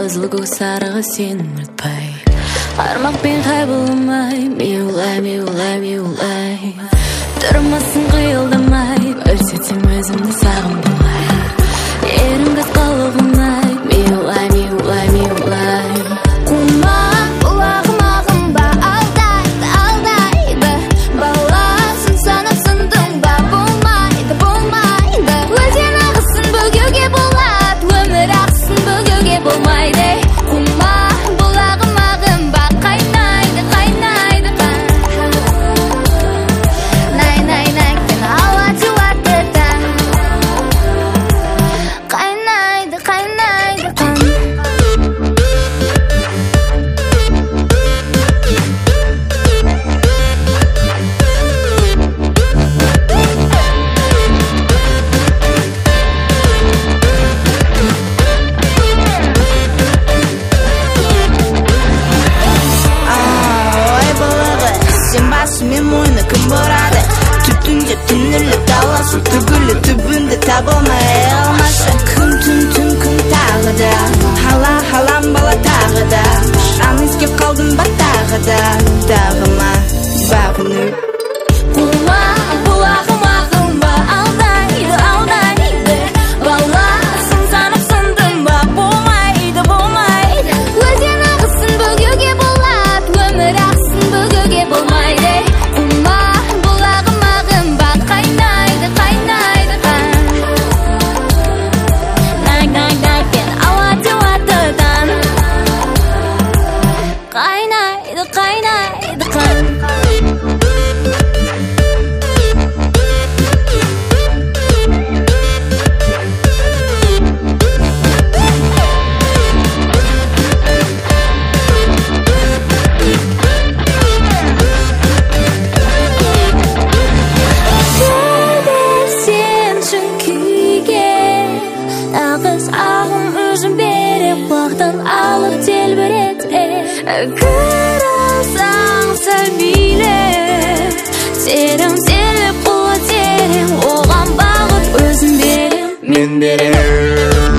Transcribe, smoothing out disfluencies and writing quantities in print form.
қызыл көк сарығы сен ұмытпай армақпен қайбылмай меулай тұрмасын қиылдамай көрсетсем өзімді сағынбай ерінгі қалығымай меулай қума бұлағым ағымба алдайды баласын санап сындың ба болмайды өзен ағысын бөгеуге болады өмір ағысын бөгеуге болмайды қума бұлағым ағымба қайнайды най кен ауа жуатыдан қайнайды қан Мен мойны кім бұрады түтінге түніліп дала су түгілі түбінде табылмай алмашы күн түн тағы да халам бала тағы да жан ескеп қалдым ба тағы ма бағынып қума бұлағым ағымба алдайды баласын санап сындың ба болмайды өзен ағысын бөгеуге болады өмір ағысын бөгеуге болмайды қума бұлағым ағымба қайнайды най кен ауа жуатыдан қайнайды қан алып телбірете кірасаң сәбиле терең қуат терең оған бағып өзім берем мен берем